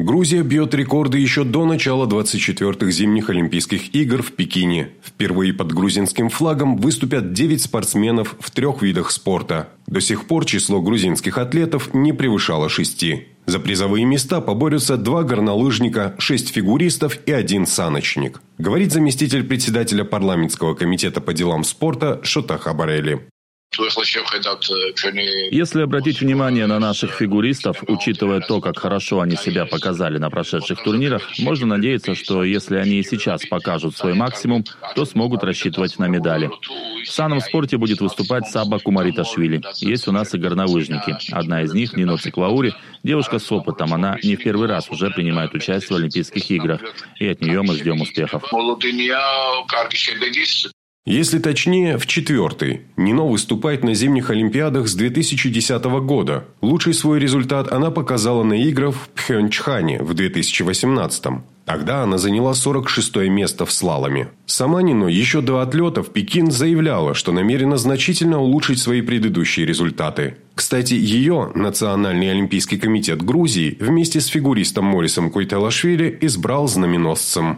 Грузия бьет рекорды еще до начала 24-х зимних Олимпийских игр в Пекине. Впервые под грузинским флагом выступят 9 спортсменов в 3 видах спорта. До сих пор число грузинских атлетов не превышало 6. За призовые места поборются 2 горнолыжника, 6 фигуристов и 1 саночник. Говорит заместитель председателя парламентского комитета по делам спорта Шота Хабарели. Если обратить внимание на наших фигуристов, учитывая то, как хорошо они себя показали на прошедших турнирах, можно надеяться, что если они и сейчас покажут свой максимум, то смогут рассчитывать на медали. В санном спорте будет выступать Саба Кумариташвили. Есть у нас и горнолыжники. Одна из них, Нино Циклаури, девушка с опытом. Она не в первый раз уже принимает участие в Олимпийских играх. И от нее мы ждем успехов. Если точнее, в 4-й. Нино выступает на зимних Олимпиадах с 2010 года. Лучший свой результат она показала на играх в Пхёнчхане в 2018-м. Тогда она заняла 46-е место в слаломе. Сама Нино еще до отлета в Пекин заявляла, что намерена значительно улучшить свои предыдущие результаты. Кстати, ее Национальный олимпийский комитет Грузии вместе с фигуристом Морисом Куйтелашвили избрал знаменосцем.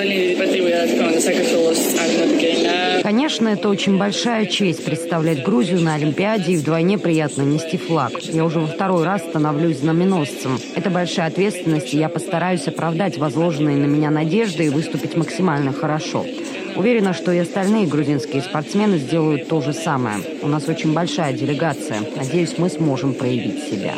Конечно, это очень большая честь представлять Грузию на Олимпиаде, и вдвойне приятно нести флаг. Я уже во 2-й раз становлюсь знаменосцем. Это большая ответственность, и я постараюсь оправдать возложенные на меня надежды и выступить максимально хорошо. Уверена, что и остальные грузинские спортсмены сделают то же самое. У нас очень большая делегация. Надеюсь, мы сможем проявить себя.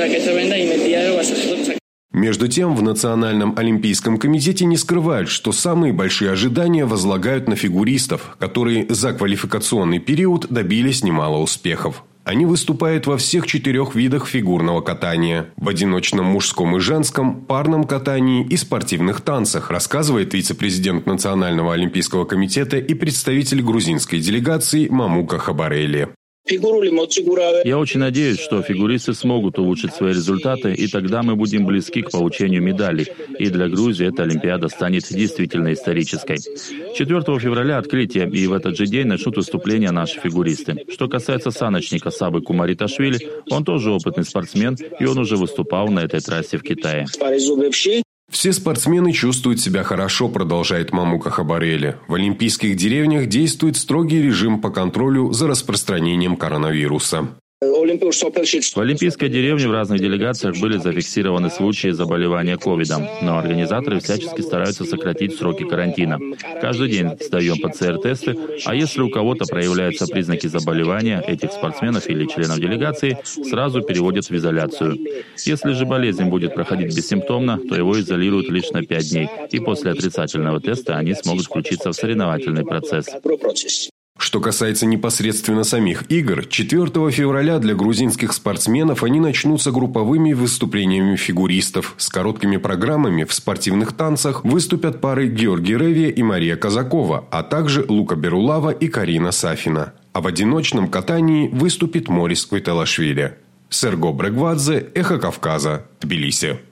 Между тем, в Национальном олимпийском комитете не скрывают, что самые большие ожидания возлагают на фигуристов, которые за квалификационный период добились немало успехов. Они выступают во всех 4 видах фигурного катания – в одиночном мужском и женском, парном катании и спортивных танцах, рассказывает вице-президент Национального олимпийского комитета и представитель грузинской делегации Мамука Хабарели. Я очень надеюсь, что фигуристы смогут улучшить свои результаты, и тогда мы будем близки к получению медалей. И для Грузии эта Олимпиада станет действительно исторической. 4 февраля открытие, и в этот же день начнут выступления наши фигуристы. Что касается саночника Сабы Кумариташвили, он тоже опытный спортсмен, и он уже выступал на этой трассе в Китае. Все спортсмены чувствуют себя хорошо, продолжает Мамука Хабарели. В олимпийских деревнях действует строгий режим по контролю за распространением коронавируса. В Олимпийской деревне в разных делегациях были зафиксированы случаи заболевания ковидом, но организаторы всячески стараются сократить сроки карантина. Каждый день сдаем ПЦР-тесты, а если у кого-то проявляются признаки заболевания, этих спортсменов или членов делегации сразу переводят в изоляцию. Если же болезнь будет проходить бессимптомно, то его изолируют лишь на 5 дней, и после отрицательного теста они смогут включиться в соревновательный процесс. Что касается непосредственно самих игр, 4 февраля для грузинских спортсменов они начнутся групповыми выступлениями фигуристов. С короткими программами в спортивных танцах выступят пары Георгий Ревия и Мария Казакова, а также Лука Берулава и Карина Сафина. А в одиночном катании выступит Морис Куйтелашвили. Серго Брегвадзе, Эхо Кавказа, Тбилиси.